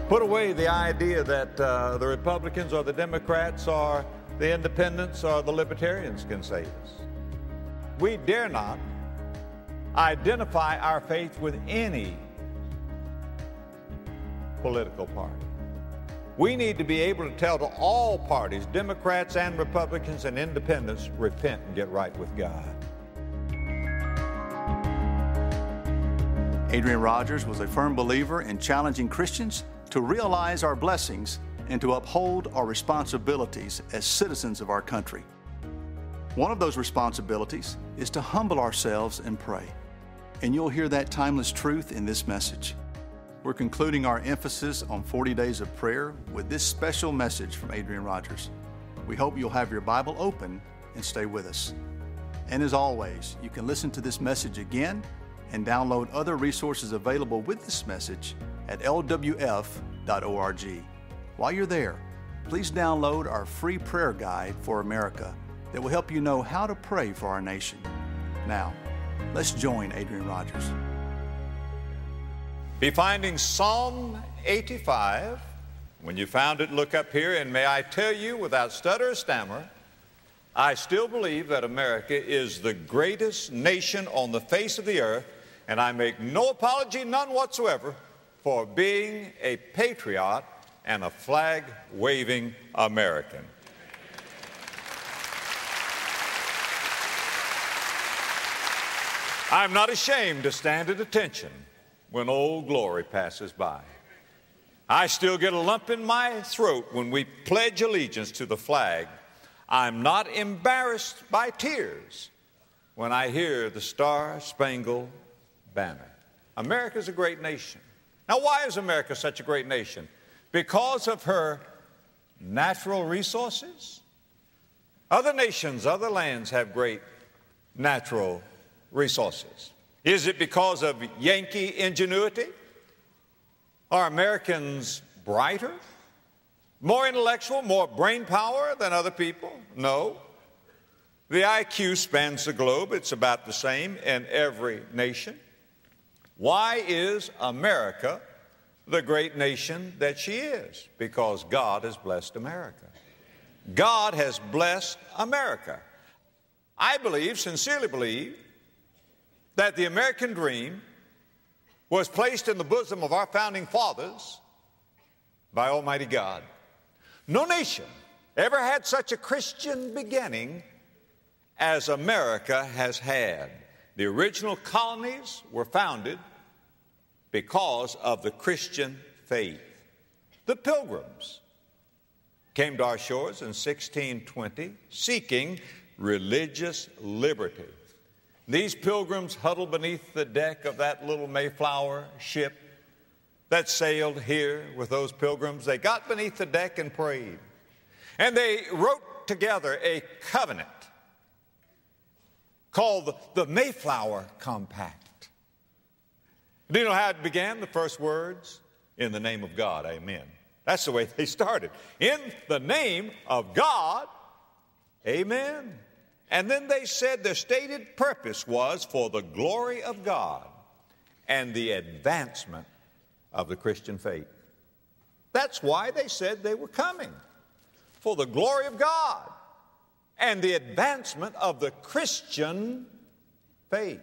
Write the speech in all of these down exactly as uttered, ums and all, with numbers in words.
Put away the idea that uh, the Republicans or the Democrats or the independents or the libertarians can save us. We dare not identify our faith with any political party. We need to be able to tell to all parties, Democrats and Republicans and independents, repent and get right with God. Adrian Rogers was a firm believer in challenging Christians to realize our blessings and to uphold our responsibilities as citizens of our country. One of those responsibilities is to humble ourselves and pray. And you'll hear that timeless truth in this message. We're concluding our emphasis on forty days of prayer with this special message from Adrian Rogers. We hope you'll have your Bible open and stay with us. And as always, you can listen to this message again and download other resources available with this message at L W F dot org. While you're there, please download our free prayer guide for America that will help you know how to pray for our nation. Now, let's join Adrian Rogers. Be finding Psalm eighty-five. When you found it, look up here, and may I tell you without stutter or stammer, I still believe that America is the greatest nation on the face of the earth, and I make no apology, none whatsoever, for being a patriot and a flag-waving American. I'm not ashamed to stand at attention when Old Glory passes by. I still get a lump in my throat when we pledge allegiance to the flag. I'm not embarrassed by tears when I hear the Star-Spangled Banner. America's a great nation. Now, why is America such a great nation? Because of her natural resources? Other nations, other lands have great natural resources. Is it because of Yankee ingenuity? Are Americans brighter, more intellectual, more brain power than other people? No. The I Q spans the globe. It's about the same in every nation. Why is America the great nation that she is? Because God has blessed America. God has blessed America. I believe, sincerely believe, that the American dream was placed in the bosom of our founding fathers by Almighty God. No nation ever had such a Christian beginning as America has had. The original colonies were founded because of the Christian faith. The Pilgrims came to our shores in sixteen twenty seeking religious liberty. These pilgrims huddled beneath the deck of that little Mayflower ship that sailed here with those pilgrims. They got beneath the deck and prayed. And they wrote together a covenant called the, the Mayflower Compact. Do you know how it began? The first words, in the name of God, amen. That's the way they started. In the name of God, amen. And then they said their stated purpose was for the glory of God and the advancement of the Christian faith. That's why they said they were coming, for the glory of God and the advancement of the Christian faith.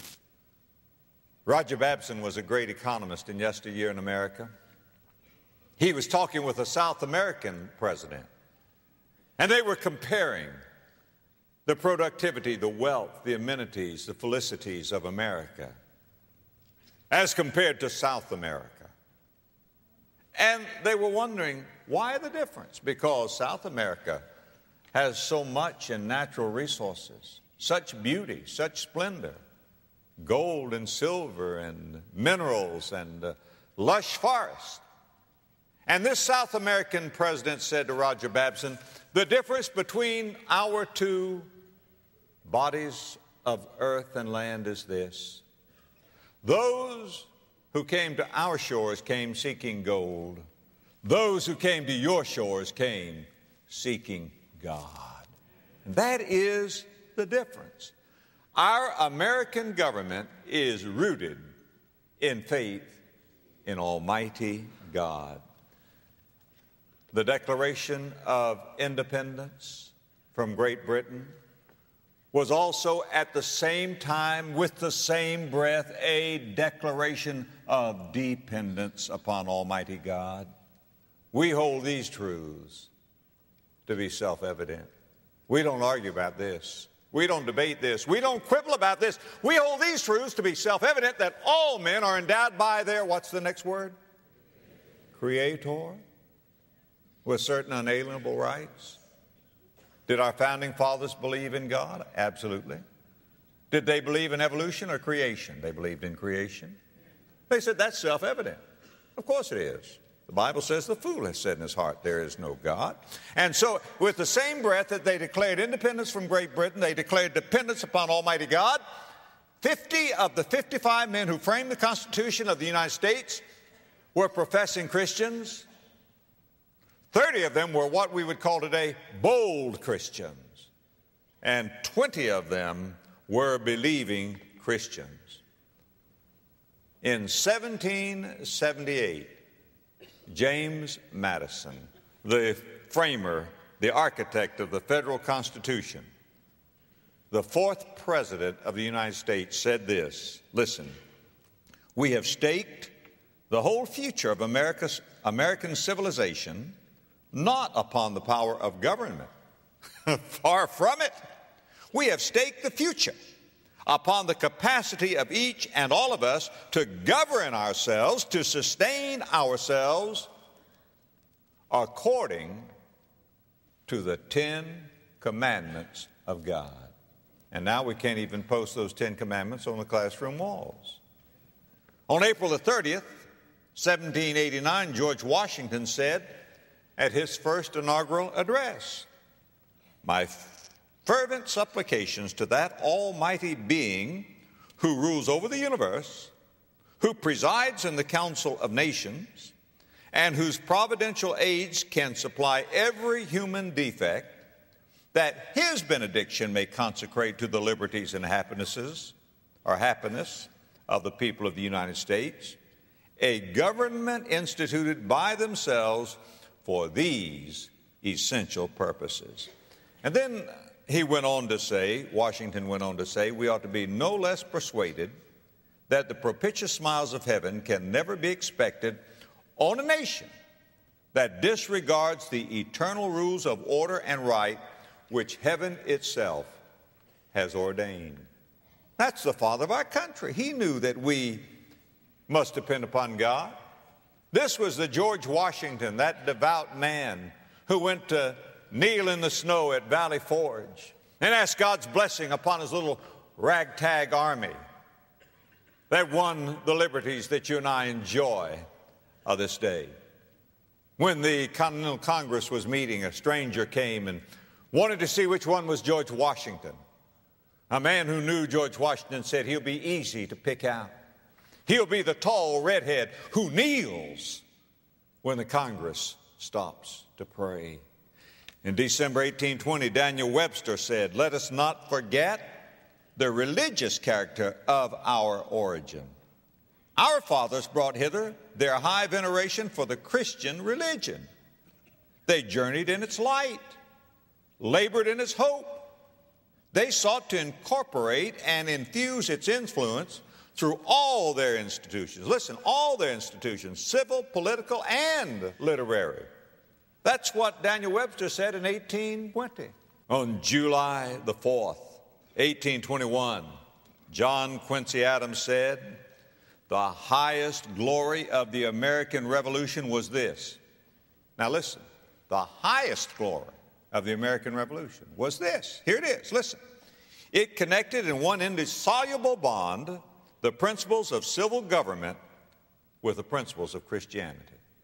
Roger Babson was a great economist in yesteryear in America. He was talking with a South American president, and they were comparing the productivity, the wealth, the amenities, the felicities of America as compared to South America. And they were wondering, why the difference? Because South America has so much in natural resources, such beauty, such splendor, gold and silver and minerals and uh, lush forests. And this South American president said to Roger Babson, the difference between our two bodies of earth and land is this. Those who came to our shores came seeking gold. Those who came to your shores came seeking God. And that is the difference. Our American government is rooted in faith in Almighty God. the Declaration of Independence from Great Britain was also at the same time, with the same breath, a declaration of dependence upon Almighty God. We hold these truths to be self-evident. We don't argue about this. We don't debate this. We don't quibble about this. We hold these truths to be self-evident, that all men are endowed by their, what's the next word? Creator, with certain unalienable rights. Did our founding fathers believe in God? Absolutely. Did they believe in evolution or creation? They believed in creation. They said that's self-evident. Of course it is. The Bible says the fool has said in his heart, there is no God. And so with the same breath that they declared independence from Great Britain, they declared dependence upon Almighty God. fifty of the fifty-five men who framed the Constitution of the United States were professing Christians. thirty of them were what we would call today bold Christians. And twenty of them were believing Christians. In seventeen seventy-eight, James Madison, the framer, the architect of the federal Constitution, the fourth president of the United States, said this, listen, we have staked the whole future of America's, American civilization not upon the power of government. Far from it. We have staked the future upon the capacity of each and all of us to govern ourselves, to sustain ourselves according to the Ten Commandments of God. And now we can't even post those Ten Commandments on the classroom walls. On April the thirtieth, seventeen eighty-nine, George Washington said at his first inaugural address, my fervent supplications to that almighty being who rules over the universe, who presides in the council of nations, and whose providential aids can supply every human defect, that his benediction may consecrate to the liberties and happinesses, or happiness of the people of the United States, a government instituted by themselves for these essential purposes. And then he went on to say, Washington went on to say, we ought to be no less persuaded that the propitious smiles of heaven can never be expected on a nation that disregards the eternal rules of order and right which heaven itself has ordained. That's the father of our country. He knew that we must depend upon God. This was the George Washington, that devout man who went to kneel in the snow at Valley Forge and ask God's blessing upon his little ragtag army that won the liberties that you and I enjoy of this day. When the Continental Congress was meeting, a stranger came and wanted to see which one was George Washington. A man who knew George Washington said he'll be easy to pick out. He'll be the tall redhead who kneels when the Congress stops to pray. In December eighteen twenty, Daniel Webster said, let us not forget the religious character of our origin. Our fathers brought hither their high veneration for the Christian religion. They journeyed in its light, labored in its hope. They sought to incorporate and infuse its influence through all their institutions. Listen, all their institutions, civil, political, and literary. That's what Daniel Webster said in eighteen twenty. On July the fourth, eighteen twenty-one, John Quincy Adams said, the highest glory of the American Revolution was this. Now listen, the highest glory of the American Revolution was this. Here it is, listen. It connected in one indissoluble bond the principles of civil government with the principles of Christianity.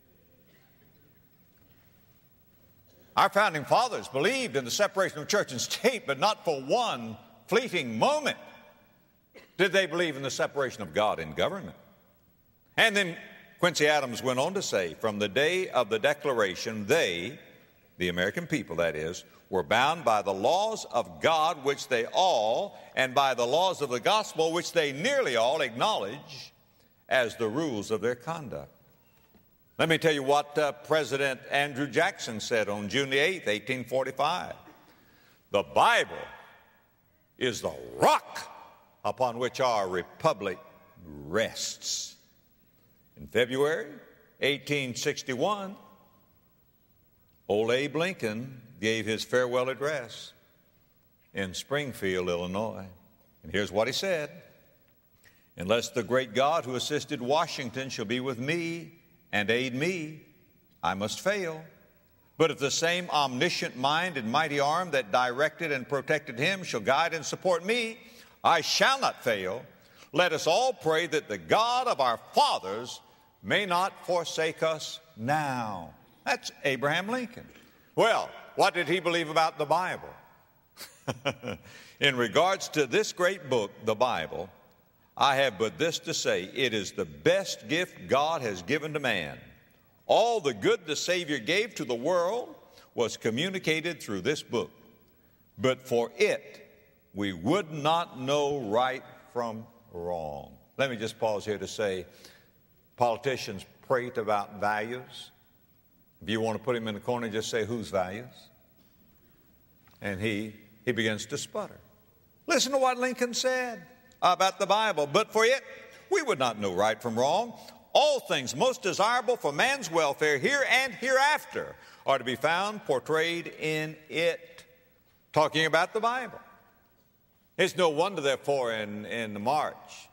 Our founding fathers believed in the separation of church and state, but not for one fleeting moment did they believe in the separation of God and government. And then Quincy Adams went on to say, from the day of the Declaration, they, the American people that is, were bound by the laws of God, which they all, and by the laws of the gospel, which they nearly all acknowledge as the rules of their conduct. Let me tell you what uh, President Andrew Jackson said on June the eighth, eighteen forty-five. The Bible is the rock upon which our republic rests. In February eighteen sixty-one, old Abe Lincoln gave his farewell address in Springfield, Illinois. And here's what he said: "Unless the great God who assisted Washington shall be with me and aid me, I must fail. But if the same omniscient mind and mighty arm that directed and protected him shall guide and support me, I shall not fail. Let us all pray that the God of our fathers may not forsake us now." That's Abraham Lincoln. Well, what did he believe about the Bible? In regards to this great book, the Bible, I have but this to say: it is the best gift God has given to man. All the good the Savior gave to the world was communicated through this book. But for it, we would not know right from wrong. Let me just pause here to say, politicians prate about values. If you want to put him in the corner, just say, "Whose values?" And he, he begins to sputter. Listen to what Lincoln said about the Bible. "But for it, we would not know right from wrong. All things most desirable for man's welfare here and hereafter are to be found portrayed in it." Talking about the Bible. It's no wonder, therefore, in, in March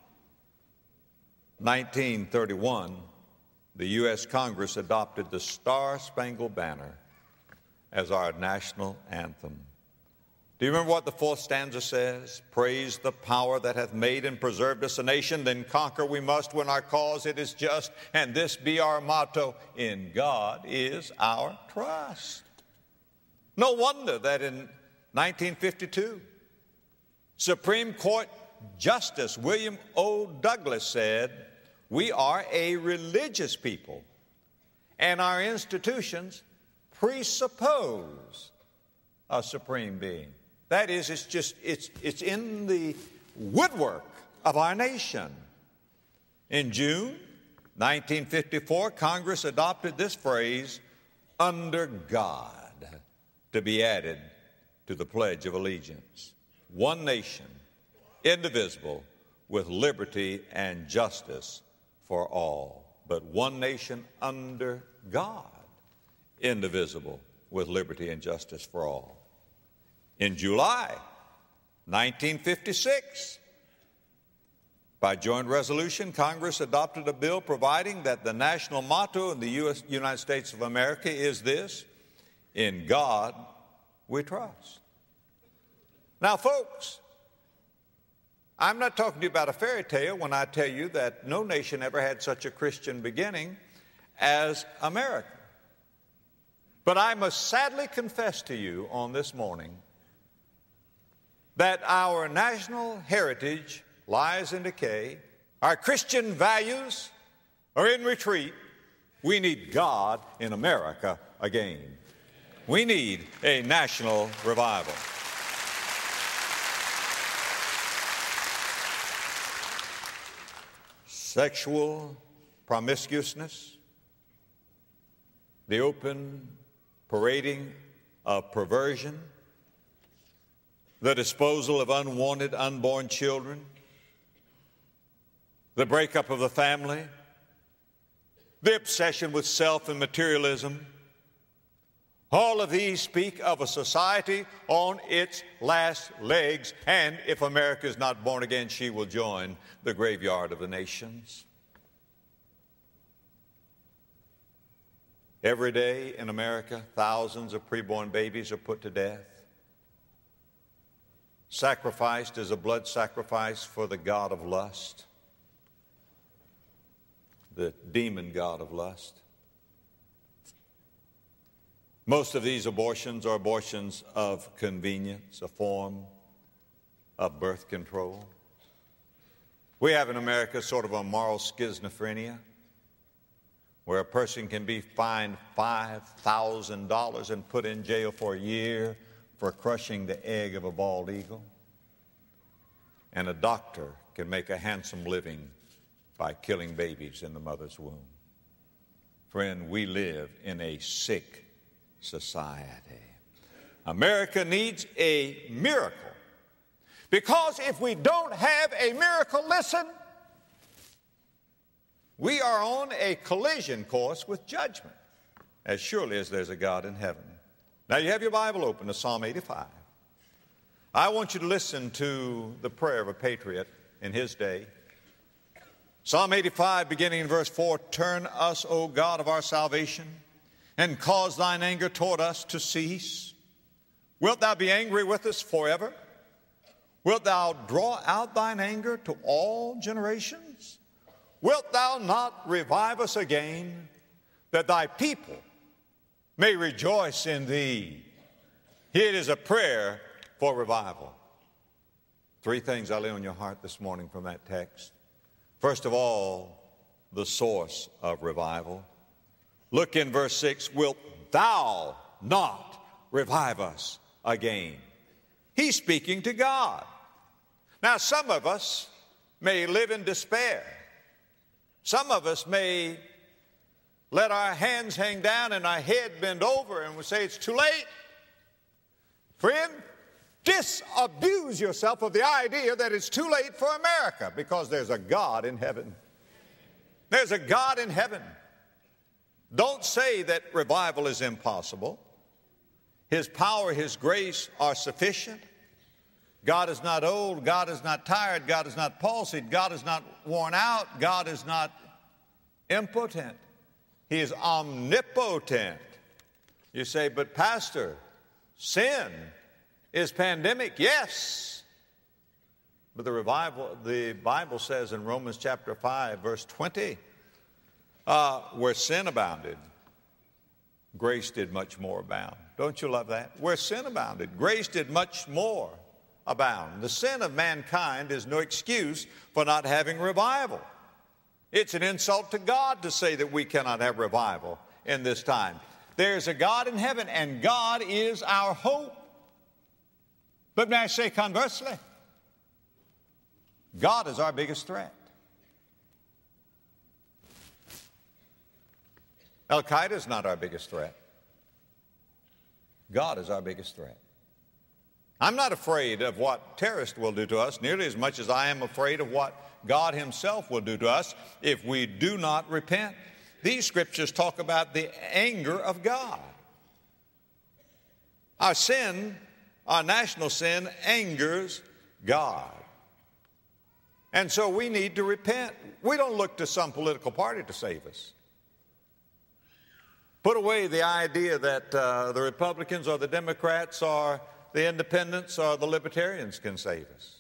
nineteen thirty-one, the U S Congress adopted the Star-Spangled Banner as our national anthem. Do you remember what the fourth stanza says? "Praise the power that hath made and preserved us a nation, then conquer we must when our cause it is just, and this be our motto, in God is our trust." No wonder that in nineteen fifty-two, Supreme Court Justice William O. Douglas said, "We are a religious people, and our institutions presuppose a supreme being." That is, it's just, it's, it's in the woodwork of our nation. In June nineteen fifty-four, Congress adopted this phrase, "under God," to be added to the Pledge of Allegiance. One nation, indivisible, with liberty and justice for all. But one nation under God, indivisible, with liberty and justice for all. In July nineteen fifty-six, by joint resolution, Congress adopted a bill providing that the national motto in the U S United States of America is this: "In God we trust." Now, folks, I'm not talking to you about a fairy tale when I tell you that no nation ever had such a Christian beginning as America. But I must sadly confess to you on this morning that our national heritage lies in decay. Our Christian values are in retreat. We need God in America again. We need a national revival. Sexual promiscuousness, the open parading of perversion, the disposal of unwanted unborn children, the breakup of the family, the obsession with self and materialism, all of these speak of a society on its last legs, and if America is not born again, she will join the graveyard of the nations. Every day in America, thousands of preborn babies are put to death, sacrificed as a blood sacrifice for the god of lust, the demon god of lust. Most of these abortions are abortions of convenience, a form of birth control. We have in America sort of a moral schizophrenia, where a person can be fined five thousand dollars and put in jail for a year for crushing the egg of a bald eagle. And a doctor can make a handsome living by killing babies in the mother's womb. Friend, we live in a sick society. America needs a miracle. Because if we don't have a miracle, listen, we are on a collision course with judgment, as surely as there's a God in heaven. Now you have your Bible open to Psalm eighty-five. I want you to listen to the prayer of a patriot in his day. Psalm eighty-five, beginning in verse four, turn us, O God of our salvation, and cause thine anger toward us to cease. Wilt thou be angry with us forever? Wilt thou draw out thine anger to all generations? Wilt thou not revive us again, that thy people may rejoice in thee? It is a prayer for revival. Three things I lay on your heart this morning from that text. First of all, the source of revival. Look in verse six, wilt thou not revive us again? He's speaking to God. Now, some of us may live in despair. Some of us may let our hands hang down and our head bend over and we say it's too late. Friend, disabuse yourself of the idea that it's too late for America, because there's a God in heaven. There's a God in heaven. Don't say that revival is impossible. His power, His grace are sufficient. God is not old. God is not tired. God is not palsied. God is not worn out. God is not impotent. He is omnipotent. You say, but Pastor, sin is pandemic. Yes. But the revival, the Bible says in Romans chapter five, verse twenty, uh, where sin abounded, grace did much more abound. Don't you love that? Where sin abounded, grace did much more abound. The sin of mankind is no excuse for not having revival. It's an insult to God to say that we cannot have revival in this time. There's a God in heaven, and God is our hope. But may I say conversely, God is our biggest threat. Al-Qaeda is not our biggest threat. God is our biggest threat. I'm not afraid of what terrorists will do to us nearly as much as I am afraid of what God Himself will do to us if we do not repent. These scriptures talk about the anger of God. Our sin, our national sin, angers God. And so we need to repent. We don't look to some political party to save us. Put away the idea that uh, the Republicans or the Democrats or the independents or the libertarians can save us.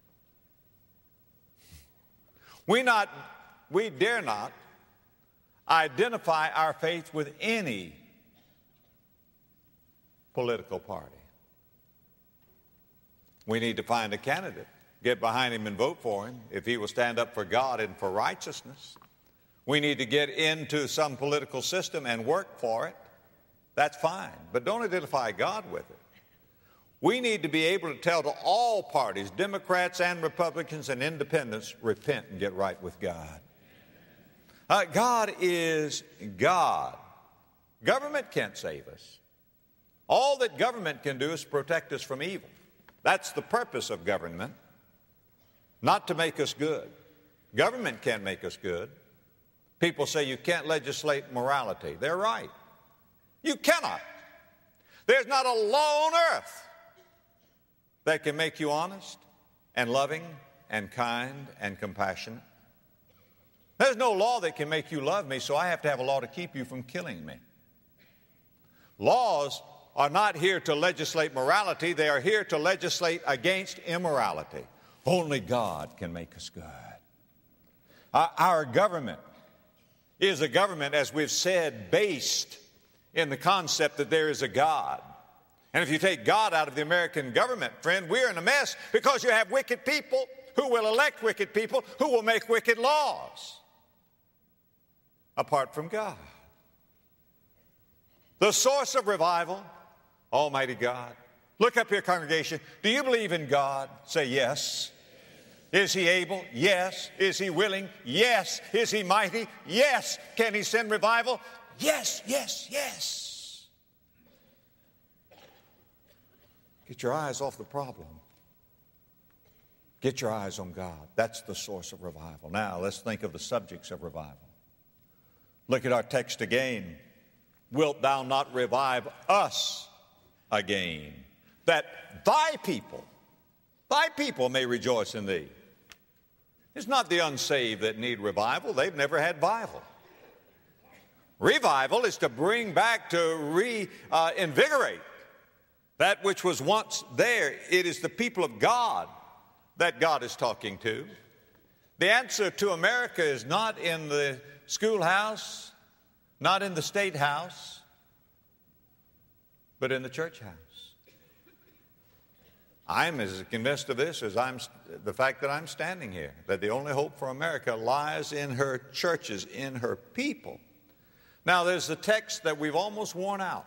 We not, we dare not identify our faith with any political party. We need to find a candidate, get behind him and vote for him if he will stand up for God and for righteousness. We need to get into some political system and work for it. That's fine, but don't identify God with it. We need to be able to tell to all parties, Democrats and Republicans and independents, repent and get right with God. Uh, God is God. Government can't save us. All that government can do is protect us from evil. That's the purpose of government, not to make us good. Government can't make us good. People say you can't legislate morality. They're right. You cannot. There's not a law on earth that can make you honest and loving and kind and compassionate. There's no law that can make you love me, so I have to have a law to keep you from killing me. Laws are not here to legislate morality. They are here to legislate against immorality. Only God can make us good. Our, our government is a government, as we've said, based in the concept that there is a God. And if you take God out of the American government, friend, we're in a mess, because you have wicked people who will elect wicked people who will make wicked laws apart from God. The source of revival, Almighty God. Look up here, congregation. Do you believe in God? Say yes. Is he able? Yes. Is he willing? Yes. Is he mighty? Yes. Can he send revival? Yes, yes, yes. Get your eyes off the problem. Get your eyes on God. That's the source of revival. Now, let's think of the subjects of revival. Look at our text again. Wilt thou not revive us again, that thy people, thy people may rejoice in thee? It's not the unsaved that need revival. They've never had revival. Revival is to bring back, to reinvigorate uh, that which was once there. It is the people of God that God is talking to. The answer to America is not in the schoolhouse, not in the state house, but in the church house. I'm as convinced of this as I'm the fact that I'm standing here, that the only hope for America lies in her churches, in her people. Now, there's the text that we've almost worn out.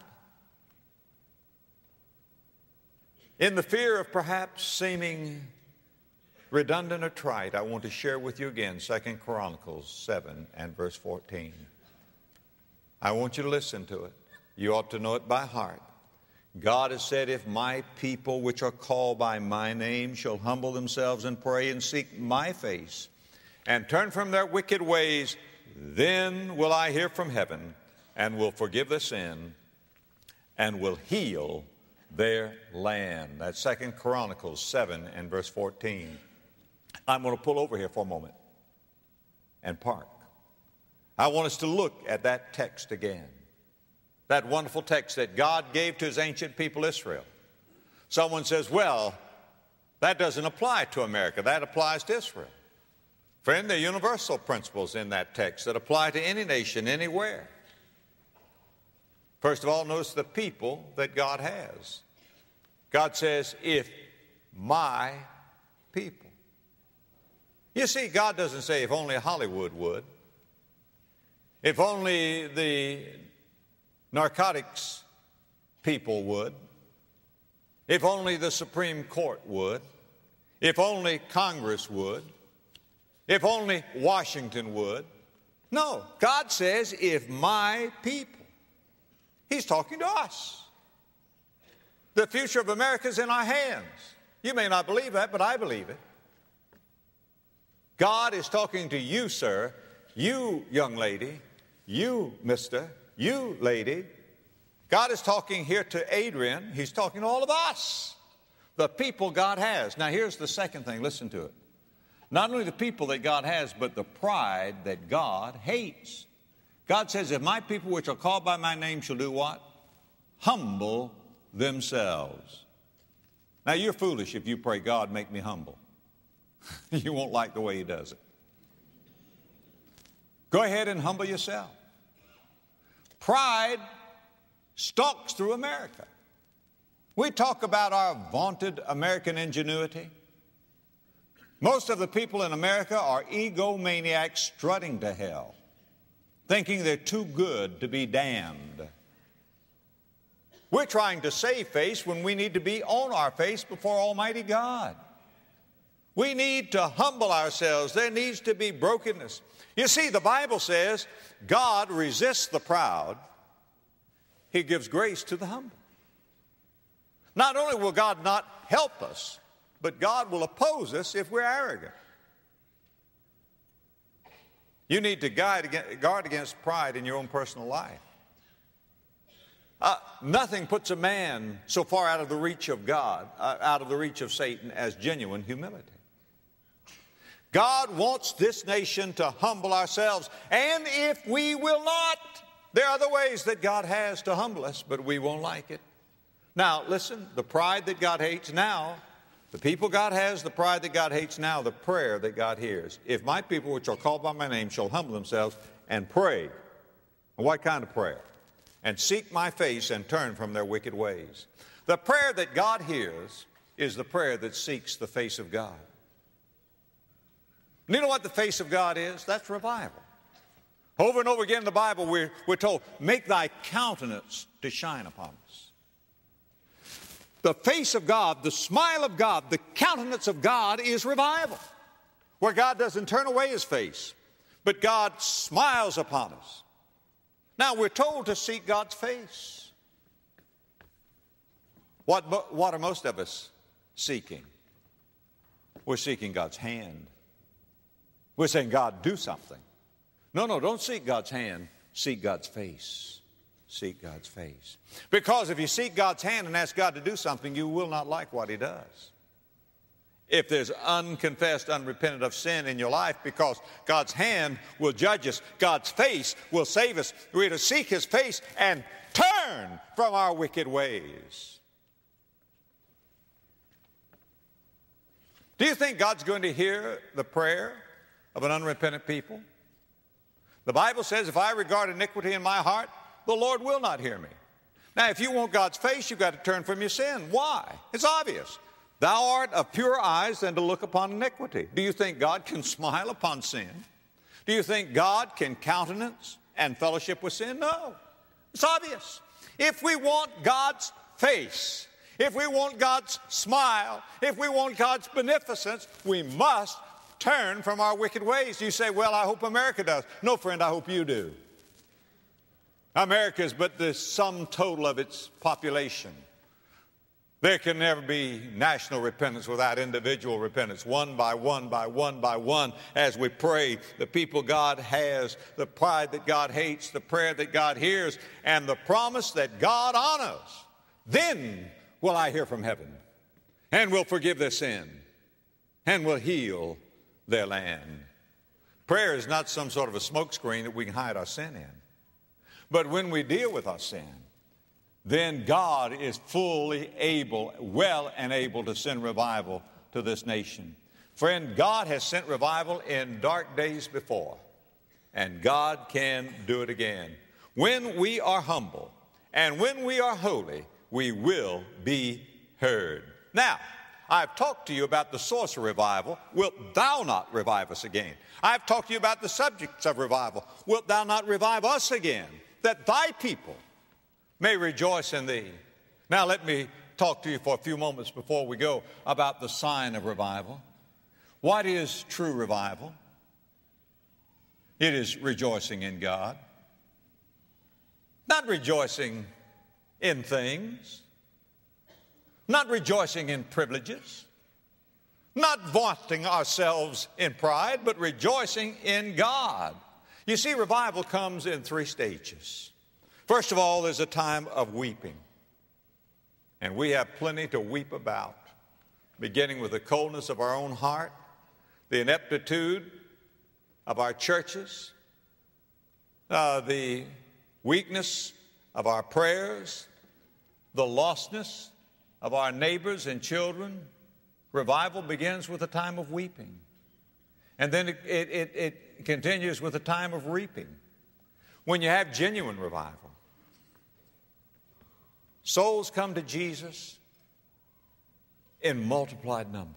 In the fear of perhaps seeming redundant or trite, I want to share with you again Second Chronicles seven and verse fourteen. I want you to listen to it. You ought to know it by heart. God has said, if my people which are called by my name shall humble themselves and pray and seek my face and turn from their wicked ways, then will I hear from heaven and will forgive their sin and will heal their land. That's Second Chronicles seven and verse fourteen. I'm going to pull over here for a moment and park. I want us to look at that text again. That wonderful text that God gave to his ancient people Israel. Someone says, well, that doesn't apply to America. That applies to Israel. Friend, there are universal principles in that text that apply to any nation, anywhere. First of all, notice the people that God has. God says, if my people. You see, God doesn't say if only Hollywood would. If only the narcotics people would. If only the Supreme Court would. If only Congress would. If only Washington would. No, God says, if my people. He's talking to us. The future of America is in our hands. You may not believe that, but I believe it. God is talking to you, sir, you young lady, you mister, you lady. God is talking here to Adrian. He's talking to all of us, the people God has. Now, here's the second thing. Listen to it. Not only the people that God has, but the pride that God hates. God says, if my people which are called by my name shall do what? Humble themselves. Now, you're foolish if you pray, God, make me humble. You won't like the way he does it. Go ahead and humble yourself. Pride stalks through America. We talk about our vaunted American ingenuity. Most of the people in America are egomaniacs strutting to hell, thinking they're too good to be damned. We're trying to save face when we need to be on our face before Almighty God. We need to humble ourselves. There needs to be brokenness. You see, the Bible says God resists the proud. He gives grace to the humble. Not only will God not help us, but God will oppose us if we're arrogant. You need to guard against pride in your own personal life. Uh, nothing puts a man so far out of the reach of God, uh, out of the reach of Satan, as genuine humility. God wants this nation to humble ourselves, and if we will not, there are other ways that God has to humble us, but we won't like it. Now, listen, the pride that God hates now, the people God has, the pride that God hates now, the prayer that God hears. If my people which are called by my name shall humble themselves and pray. And what kind of prayer? And seek my face and turn from their wicked ways. The prayer that God hears is the prayer that seeks the face of God. And you know what the face of God is? That's revival. Over and over again in the Bible, we're, we're told, make thy countenance to shine upon us. The face of God, the smile of God, the countenance of God is revival. where God doesn't turn away his face, but God smiles upon us. Now, we're told to seek God's face. What, what are most of us seeking? We're seeking God's hand. We're saying, God, do something. No, no, don't seek God's hand. Seek God's face. Seek God's face. Because if you seek God's hand and ask God to do something, you will not like what he does. If there's unconfessed, unrepentant of sin in your life, because God's hand will judge us, God's face will save us. We're to seek his face and turn from our wicked ways. Do you think God's going to hear the prayer of an unrepentant people? The Bible says, if I regard iniquity in my heart, the Lord will not hear me. Now, if you want God's face, you've got to turn from your sin. Why? It's obvious. Thou art of purer eyes than to look upon iniquity. Do you think God can smile upon sin? Do you think God can countenance and fellowship with sin? No. It's obvious. If we want God's face, if we want God's smile, if we want God's beneficence, we must turn from our wicked ways. You say, well, I hope America does. No, friend, I hope you do. America is but the sum total of its population. There can never be national repentance without individual repentance, one by one by one by one, as we pray, the people God has, the pride that God hates, the prayer that God hears, and the promise that God honors. Then will I hear from heaven, and will forgive their sin, and will heal their land. Prayer is not some sort of a smokescreen that we can hide our sin in. But when we deal with our sin, then God is fully able, well and able to send revival to this nation. Friend, God has sent revival in dark days before, and God can do it again. When we are humble and when we are holy, we will be heard. Now, I've talked to you about the source of revival. Wilt thou not revive us again? I've talked to you about the subjects of revival. Wilt thou not revive us again, that thy people may rejoice in thee? Now let me talk to you for a few moments before we go about the sign of revival. What is true revival? It is rejoicing in God. Not rejoicing in things. Not rejoicing in privileges. Not vaunting ourselves in pride, but rejoicing in God. You see, revival comes in three stages. First of all, there's a time of weeping. And we have plenty to weep about, beginning with the coldness of our own heart, the ineptitude of our churches, uh, the weakness of our prayers, the lostness of our neighbors and children. Revival begins with a time of weeping. And then it, it, it, it continues with a time of reaping. When you have genuine revival, souls come to Jesus in multiplied numbers.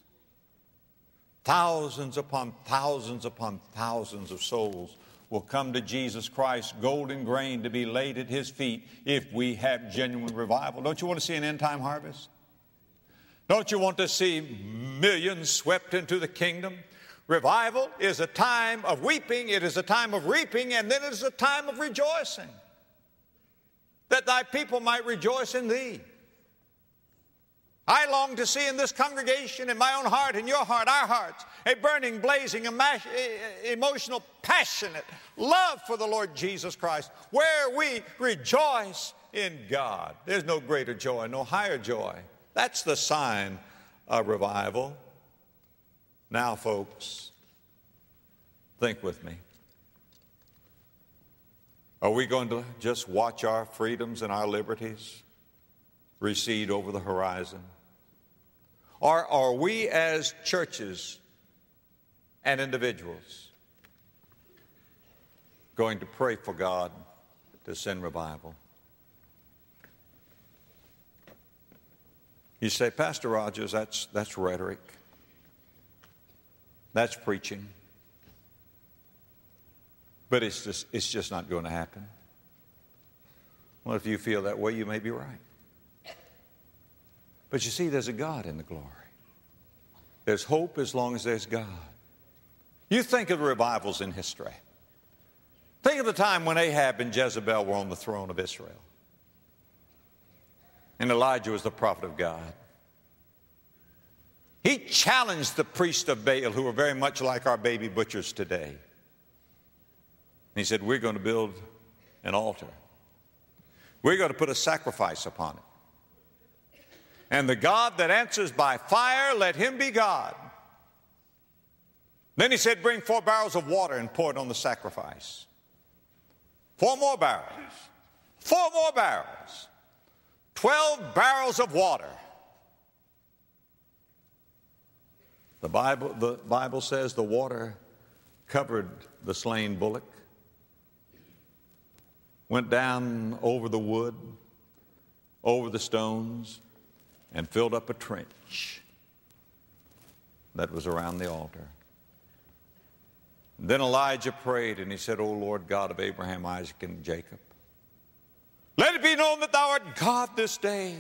Thousands upon thousands upon thousands of souls will come to Jesus Christ, golden grain to be laid at his feet if we have genuine revival. Don't you want to see an end-time harvest? Don't you want to see millions swept into the kingdom? Revival is a time of weeping, it is a time of reaping, and then it is a time of rejoicing, that thy people might rejoice in thee. I long to see in this congregation, in my own heart, in your heart, our hearts, a burning, blazing, emotional, passionate love for the Lord Jesus Christ, where we rejoice in God. There's no greater joy, no higher joy. That's the sign of revival. Now, folks, think with me. Are we going to just watch our freedoms and our liberties recede over the horizon? Or are we as churches and individuals going to pray for God to send revival? You say, Pastor Rogers, that's, that's rhetoric. That's preaching. But it's just, it's just not going to happen. Well, if you feel that way, you may be right. But you see, there's a God in the glory. There's hope as long as there's God. You think of the revivals in history. Think of the time when Ahab and Jezebel were on the throne of Israel. And Elijah was the prophet of God. He challenged the priests of Baal, who were very much like our baby butchers today. He said, we're going to build an altar. We're going to put a sacrifice upon it. And the God that answers by fire, let him be God. Then he said, bring four barrels of water and pour it on the sacrifice. Four more barrels. Four more barrels. Twelve barrels of water. The Bible, the Bible says the water covered the slain bullock, went down over the wood, over the stones, and filled up a trench that was around the altar. Then Elijah prayed, and he said, O Lord God of Abraham, Isaac, and Jacob, let it be known that thou art God this day.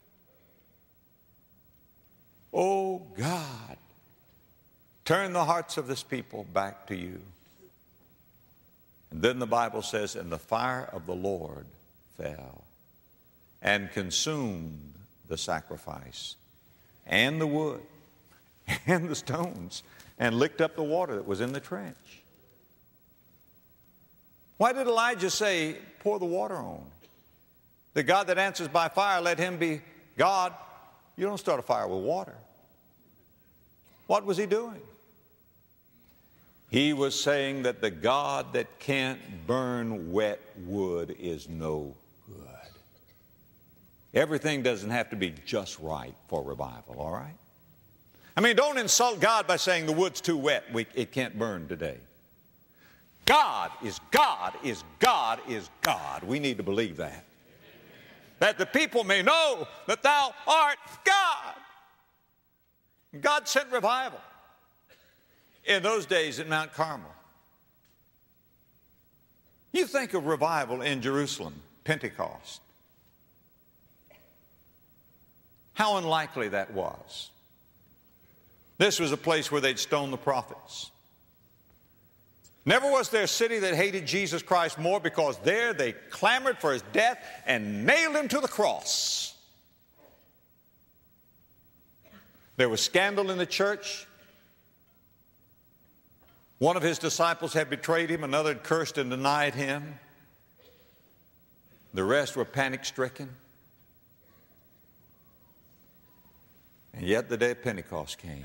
O God, turn the hearts of this people back to you. And then the Bible says, and the fire of the Lord fell and consumed the sacrifice and the wood and the stones and licked up the water that was in the trench. Why did Elijah say, pour the water on? The God that answers by fire, let him be God. You don't start a fire with water. What was he doing? He was saying that the God that can't burn wet wood is no good. Everything doesn't have to be just right for revival, all right? I mean, don't insult God by saying the wood's too wet, we, it can't burn today. God is God is God is God. We need to believe that. That the people may know that thou art God. God sent revival in those days at Mount Carmel. You think of revival in Jerusalem, Pentecost. How unlikely that was. This was a place where they'd stoned the prophets. Never was there a city that hated Jesus Christ more, because there they clamored for his death and nailed him to the cross. There was scandal in the church. One of his disciples had betrayed him, another had cursed and denied him. The rest were panic-stricken. And yet the day of Pentecost came.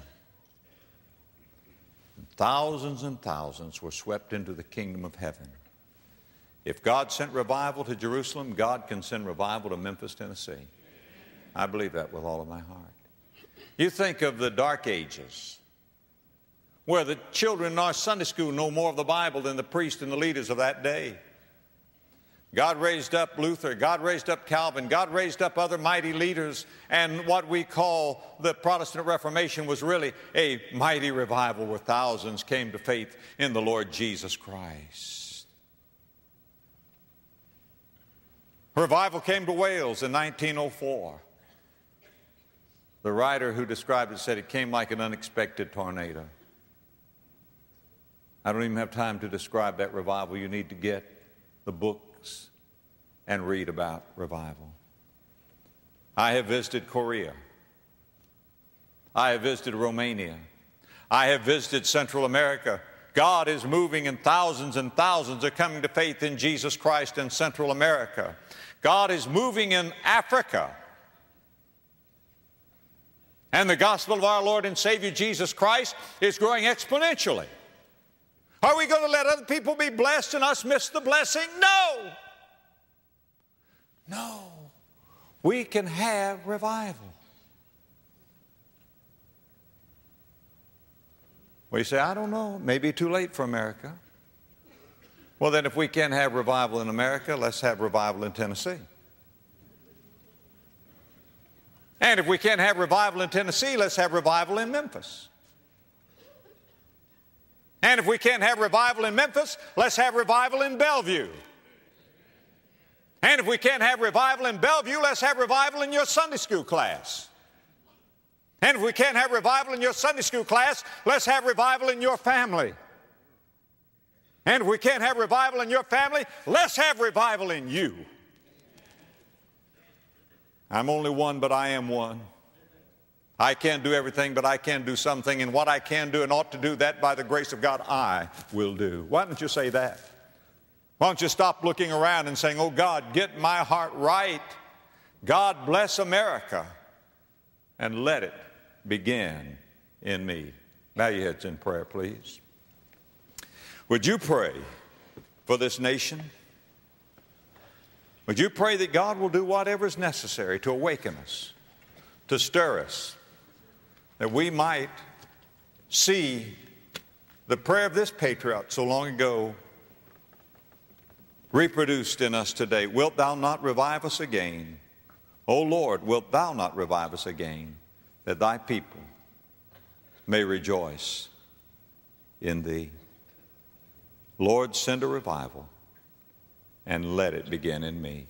Thousands and thousands were swept into the kingdom of heaven. If God sent revival to Jerusalem, God can send revival to Memphis, Tennessee. I believe that with all of my heart. You think of the Dark Ages, where the children in our Sunday school know more of the Bible than the priests and the leaders of that day. God raised up Luther, God raised up Calvin, God raised up other mighty leaders, and what we call the Protestant Reformation was really a mighty revival where thousands came to faith in the Lord Jesus Christ. Revival came to Wales in nineteen oh four. The writer who described it said it came like an unexpected tornado. I don't even have time to describe that revival. You need to get the books and read about revival. I have visited Korea. I have visited Romania. I have visited Central America. God is moving, and thousands and thousands are coming to faith in Jesus Christ in Central America. God is moving in Africa. And the gospel of our Lord and Savior Jesus Christ is growing exponentially. Are we going to let other people be blessed and us miss the blessing? No. No. We can have revival. Well, you say, I don't know. Maybe too late for America. Well, then if we can't have revival in America, let's have revival in Tennessee. And if we can't have revival in Tennessee, let's have revival in Memphis. And if we can't have revival in Memphis, let's have revival in Bellevue. And if we can't have revival in Bellevue, let's have revival in your Sunday school class. And if we can't have revival in your Sunday school class, let's have revival in your family. And if we can't have revival in your family, let's have revival in you. I'm only one, but I am one. I can't do everything, but I can do something. And what I can do and ought to do, that by the grace of God, I will do. Why don't you say that? Why don't you stop looking around and saying, oh God, get my heart right. God bless America. And let it begin in me. Bow your heads in prayer, please. Would you pray for this nation? Would you pray that God will do whatever is necessary to awaken us, to stir us, that we might see the prayer of this patriot so long ago reproduced in us today. Wilt thou not revive us again? O Lord, wilt thou not revive us again, that thy people may rejoice in thee? Lord, send a revival and let it begin in me.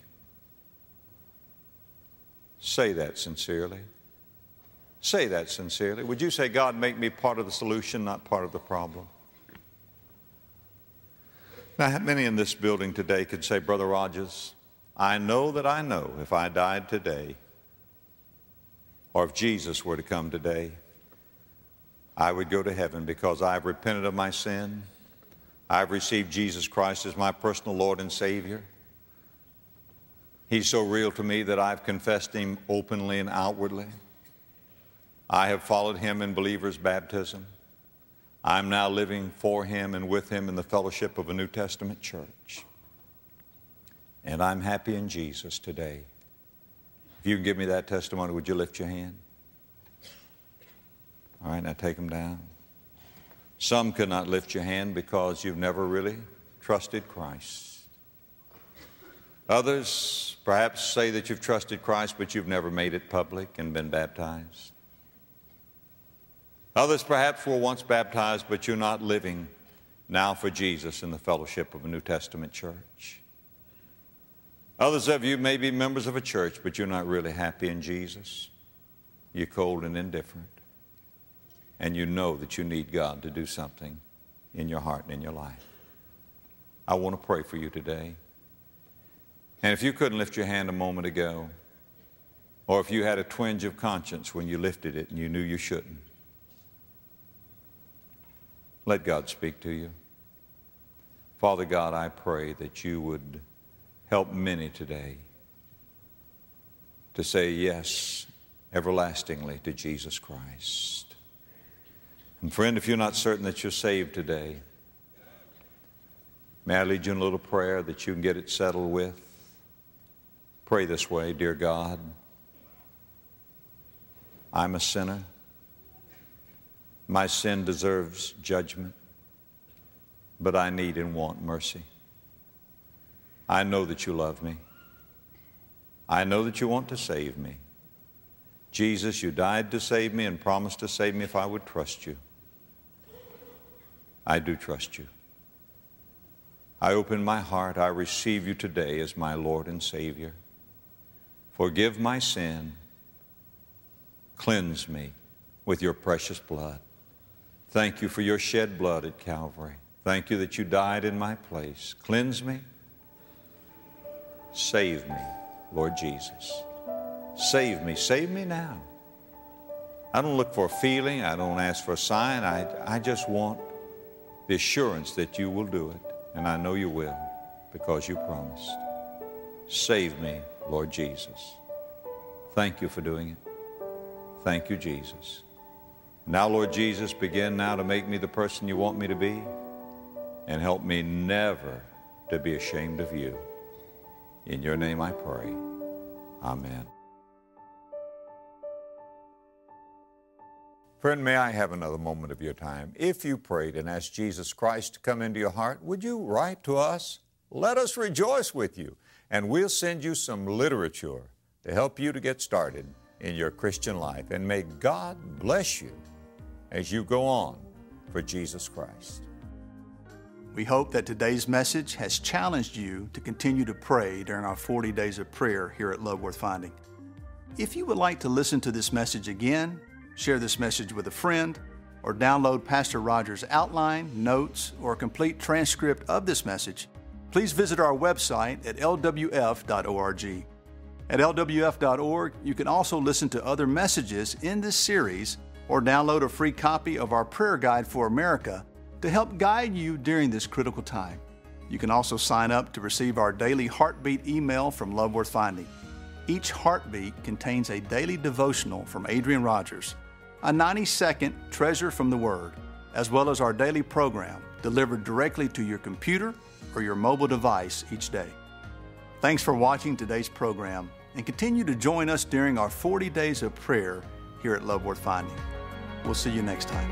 Say that sincerely. Say that sincerely. Would you say, God, make me part of the solution, not part of the problem? Now, how many in this building today could say, Brother Rogers, I know that I know if I died today, or if Jesus were to come today, I would go to heaven because I've repented of my sin. I've received Jesus Christ as my personal Lord and Savior. He's so real to me that I've confessed Him openly and outwardly. I have followed Him in believer's baptism. I'm now living for Him and with Him in the fellowship of a New Testament church. And I'm happy in Jesus today. If you can give me that testimony, would you lift your hand? All right, now take them down. Some could not lift your hand because you've never really trusted Christ. Others perhaps say that you've trusted Christ, but you've never made it public and been baptized. Others perhaps were once baptized, but you're not living now for Jesus in the fellowship of a New Testament church. Others of you may be members of a church, but you're not really happy in Jesus. You're cold and indifferent. And you know that you need God to do something in your heart and in your life. I want to pray for you today. And if you couldn't lift your hand a moment ago, or if you had a twinge of conscience when you lifted it and you knew you shouldn't, let God speak to you. Father God, I pray that you would help many today to say yes everlastingly to Jesus Christ. And friend, if you're not certain that you're saved today, may I lead you in a little prayer that you can get it settled with? Pray this way: Dear God, I'm a sinner. My sin deserves judgment, but I need and want mercy. I know that you love me. I know that you want to save me. Jesus, you died to save me and promised to save me if I would trust you. I do trust you. I open my heart. I receive you today as my Lord and Savior. Forgive my sin. Cleanse me with your precious blood. Thank you for your shed blood at Calvary. Thank you that you died in my place. Cleanse me. Save me, Lord Jesus. Save me. Save me now. I don't look for a feeling. I don't ask for a sign. I, I just want the assurance that you will do it. And I know you will because you promised. Save me, Lord Jesus. Thank you for doing it. Thank you, Jesus. Now, Lord Jesus, begin now to make me the person you want me to be, and help me never to be ashamed of you. In your name I pray. Amen. Friend, may I have another moment of your time? If you prayed and asked Jesus Christ to come into your heart, would you write to us? Let us rejoice with you, and we'll send you some literature to help you to get started in your Christian life. And may God bless you as you go on for Jesus Christ. We hope that today's message has challenged you to continue to pray during our forty days of prayer here at Love Worth Finding. If you would like to listen to this message again, share this message with a friend, or download Pastor Rogers' outline, notes, or a complete transcript of this message, please visit our website at L W F dot org. At L W F dot org, you can also listen to other messages in this series or download a free copy of our Prayer Guide for America to help guide you during this critical time. You can also sign up to receive our daily Heartbeat email from Love Worth Finding. Each Heartbeat contains a daily devotional from Adrian Rogers, a ninety-second treasure from the Word, as well as our daily program delivered directly to your computer or your mobile device each day. Thanks for watching today's program, and continue to join us during our forty days of prayer here at Love Worth Finding. We'll see you next time.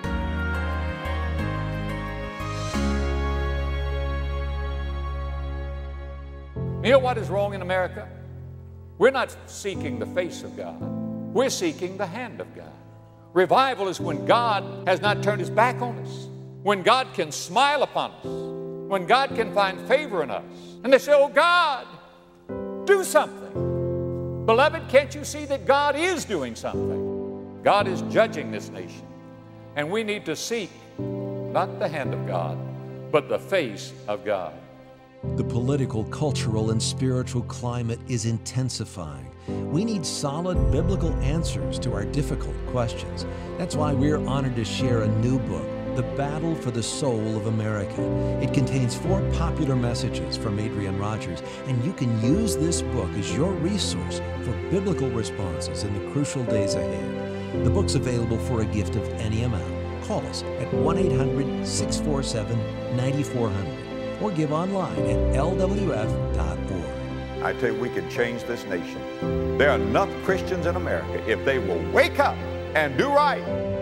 You know what is wrong in America? We're not seeking the face of God. We're seeking the hand of God. Revival is when God has not turned his back on us, when God can smile upon us, when God can find favor in us. And they say, oh God, do something. Beloved, can't you see that God is doing something? God is judging this nation. And we need to seek not the hand of God, but the face of God. The political, cultural, and spiritual climate is intensifying. We need solid biblical answers to our difficult questions. That's why we're honored to share a new book, The Battle for the Soul of America. It contains four popular messages from Adrian Rogers, and you can use this book as your resource for biblical responses in the crucial days ahead. The book's available for a gift of any amount. Call us at one eight hundred, six four seven, nine four zero zero or give online at L W F dot org. I tell you, we can change this nation. There are enough Christians in America, if they will wake up and do right,